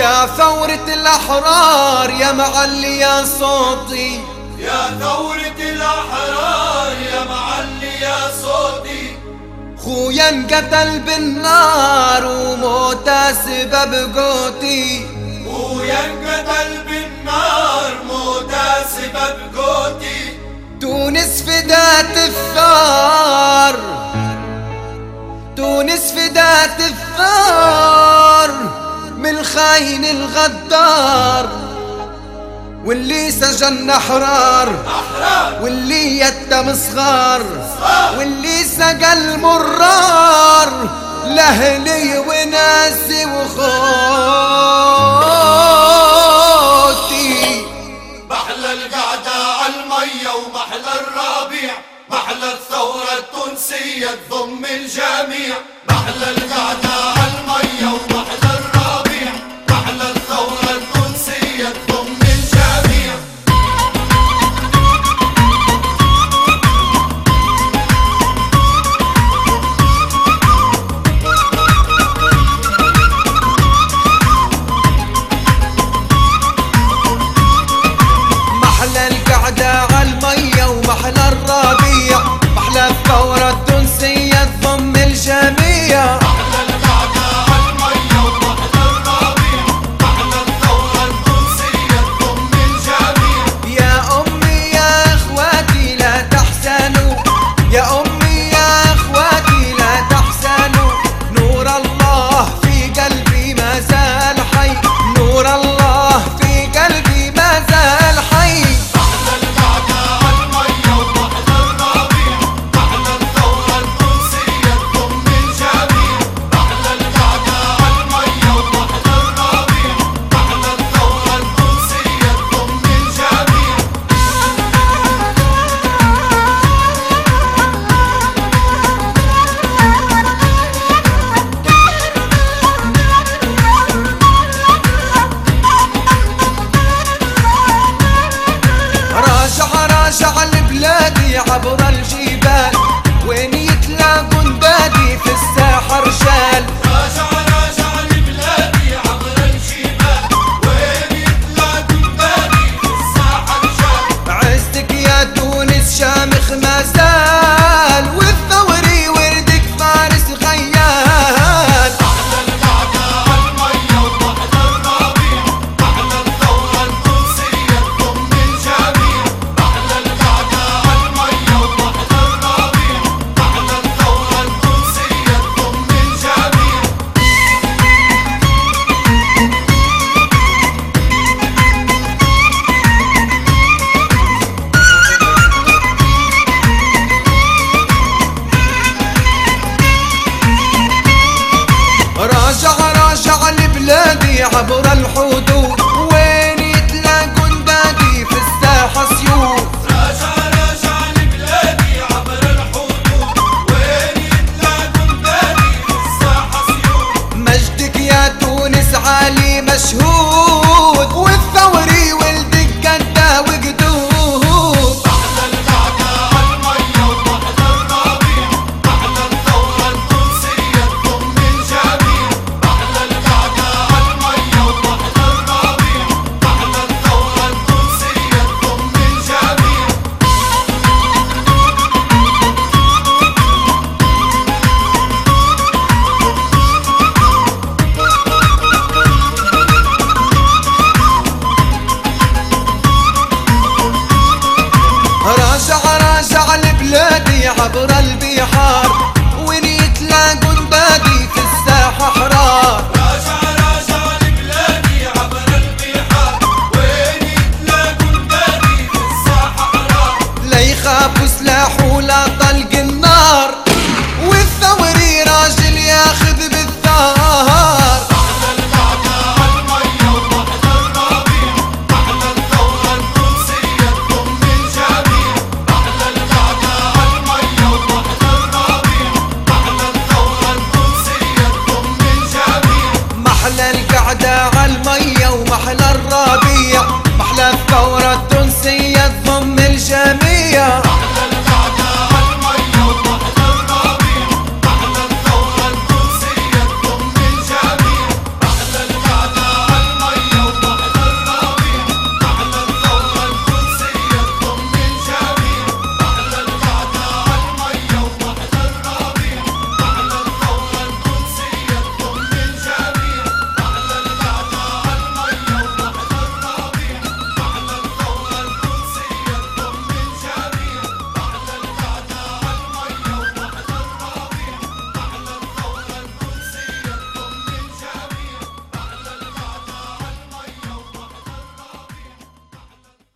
يا ثورة الأحرار يا معلي يا صوتي، يا ثورة الأحرار يا معلي يا صوتي. خويا انقتل بالنار وموته سبب قوتي، خويا انقتل بالنار موته سبب قوتي. تونس فدات الثار، تونس فدات الثار من الخاين الغدار، واللي سجن أحرار واللي يتم صغار واللي سقى المرار لأهلي وناسي وخوتي. محلى القعدة عالمية ومحلى الربيع، محلى الثورة التونسية تضم الجميع. محلى القعدة عالمية ومحلى الربيع، محلى الثورة التونسية تضم الجميع. محلى القعدة عالمية ومحلى الربيع، محلى الثورة التونسية تضم الجميع. محلى القعدة عالمية ومحلى الربيع، محلى الثورة التونسية تضم الجميع. يا أمي يا إخواتي لا تحزنوا، يا أمي يا إخواتي لا تحزنوا، نور الله في قلبي ما زال حي، نور الله في قلبي ما زال حي. محلى القعدة عالمية ومحلى الربيع، محلى الثورة التونسية تضم الجميع. محلى القعدة عالمية ومحلى الربيع، محلى الثورة التونسية تضم الجميع. راجع لبلادي عبر الجبال، وين يتلاقوا ندادي في الساحة رجال. راجع لبلادي عبر الجبال، وين يتلاقوا ندادي في الساحة رجال. عزتك يا تونس شامخ ما زال، والثوري وردك فارس خيال. محلى القعدة عالمية ومحلى الربيع، محلى الثورة التونسية تضم الجميع. محلى القعدة عالمية ومحلى الربيع، محلى الثورة التونسية تضم الجميع. راجع لبلادي عبر الحدود، وين يتلاقوا ندادي في الساحة سيوف. راجع لبلادي عبر الحدود، وين يتلاقوا ندادي في الساحة سيوف. مجدك يا تونس عالي مشهود، والثوري ولدك قدا وقدود. محلى القعدة عالمية ومحلى الربيع، محلى الثورة التونسية تضم الجميع. محلى القعدة عالمية ومحلى الربيع، محلى الثورة التونسية تضم الجميع. راجع لبلادي عبر البحار، وين يتلاقوا ندادي في الساحة حرار. راجع لبلادي عبر البحار، وين يتلاقوا ندادي في الساحة حرار. لا يخافوا سلاح ولا طلق النار، والثوري راجل ياخذ بالثار. محلى القعدة عالمية ومحلى الربيع، محلى الثورة التونسية تضم الجميع. محلى القعدة عالمية ومحلى الربيع، محلى الثورة التونسية تضم الجميع. محلى القعدة